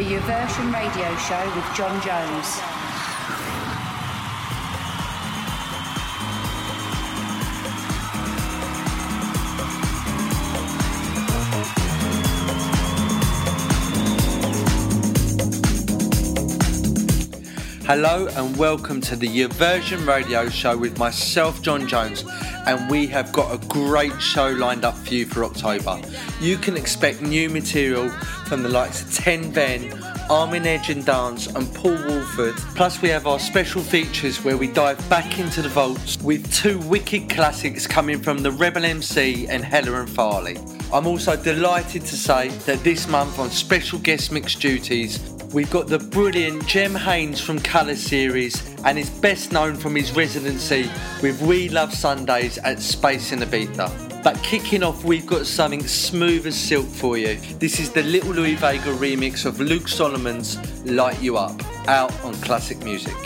Your Version Radio Show with John Jones. Hello and welcome to the Your Version Radio Show with myself, John Jones, and we have got a great show lined up for you for October. You can expect new material from the likes of Ten Ben, Armin Edge and Dance and Paul Woolford. Plus we have our special features where we dive back into the vaults with two wicked classics coming from the Rebel MC and Hella and Farley. I'm also delighted to say that this month on special guest mix duties we've got the brilliant Jem Haynes from Colour Series and is best known from his residency with We Love Sundays at Space in Ibiza. But kicking off, we've got something smooth as silk for you. This is the Little Louis Vega remix of Luke Solomon's Light You Up, out on Classic Music.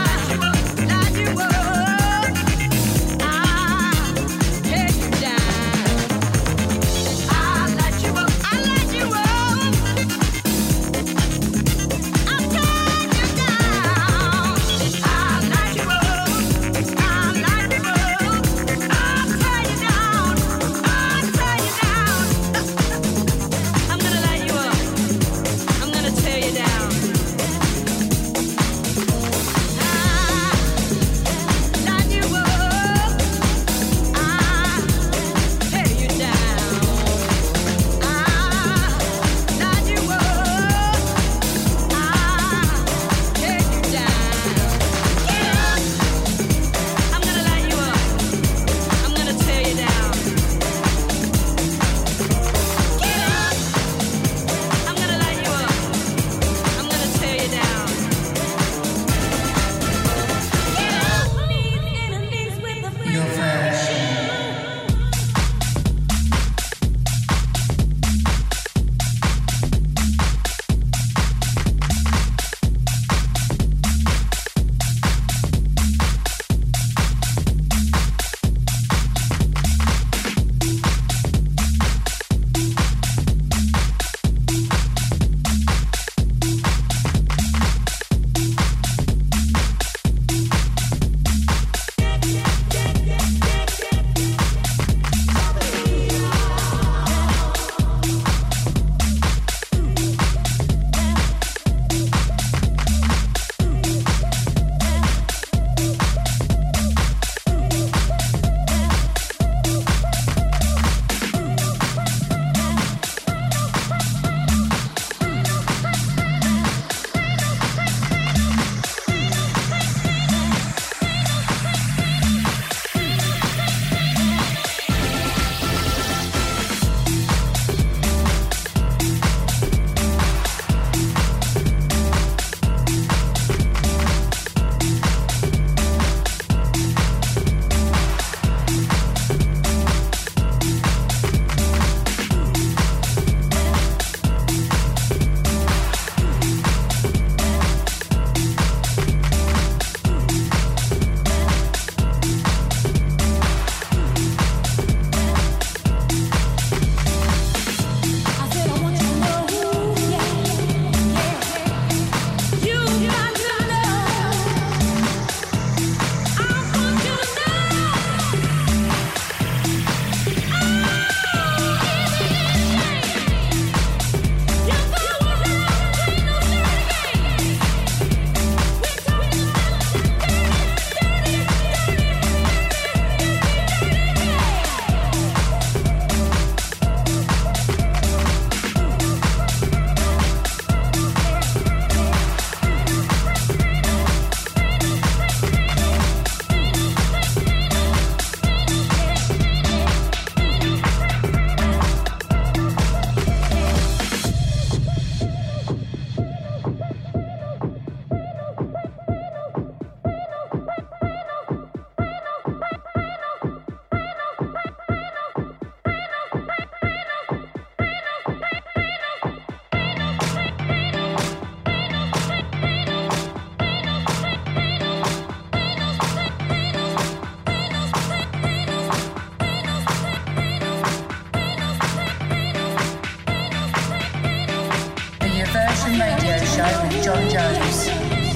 Down. John Jones.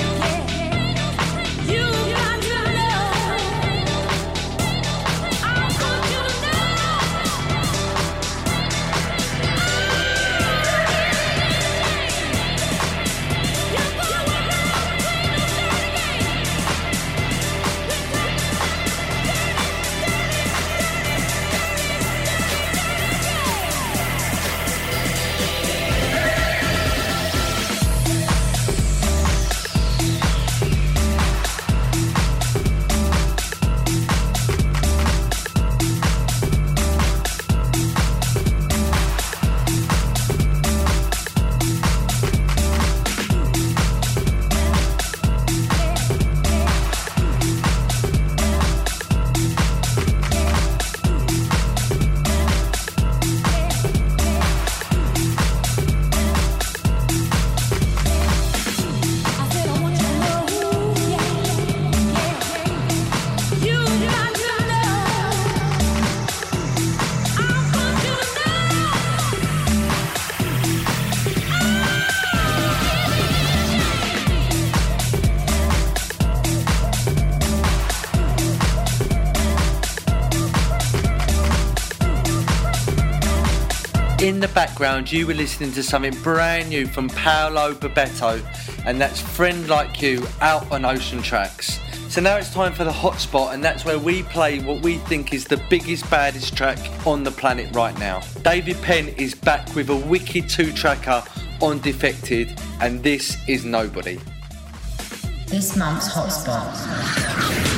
In the background, you were listening to something brand new from Paolo Babetto, and that's Friend Like You out on Ocean Tracks. So now it's time for the hotspot, and that's where we play what we think is the biggest, baddest track on the planet right now. David Penn is back with a wicked 2-tracker on Defected, and this is Nobody. This month's hotspot.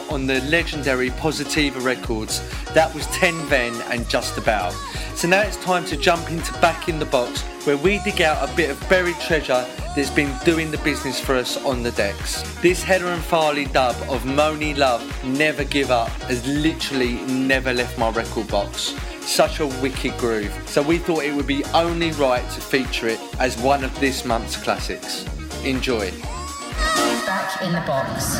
on the legendary Positiva Records. That was 10 then and Just About. So now it's time to jump into Back in the Box, where we dig out a bit of buried treasure that's been doing the business for us on the decks. This Heather and Farley dub of Moni Love, Never Give Up, has literally never left my record box. Such a wicked groove. So we thought it would be only right to feature it as one of this month's classics. Enjoy. Back in the Box.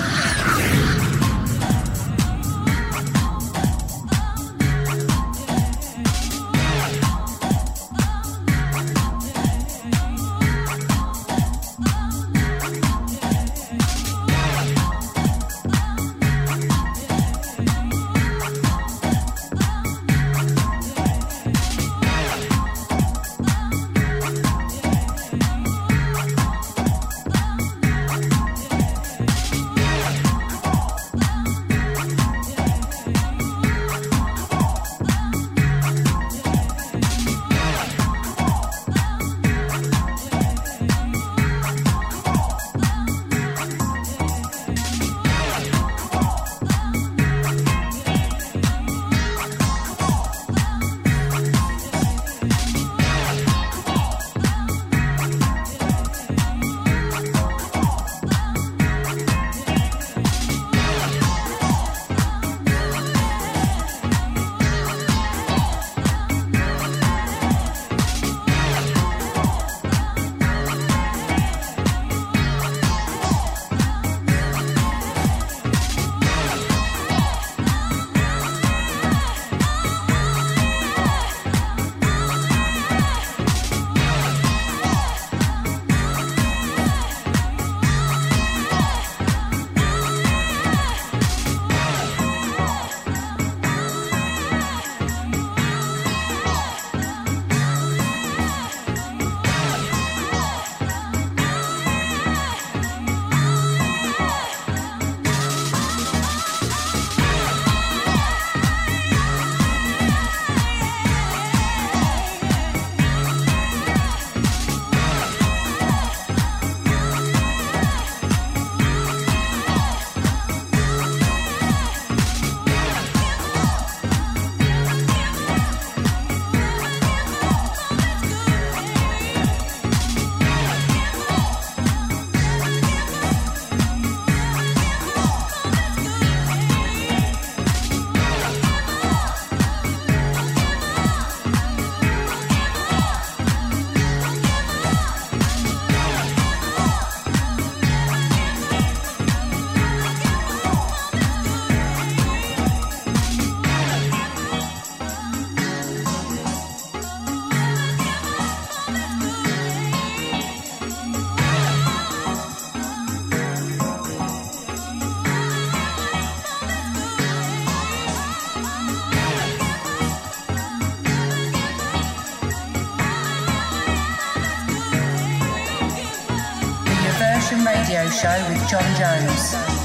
Radio Show with John Jones.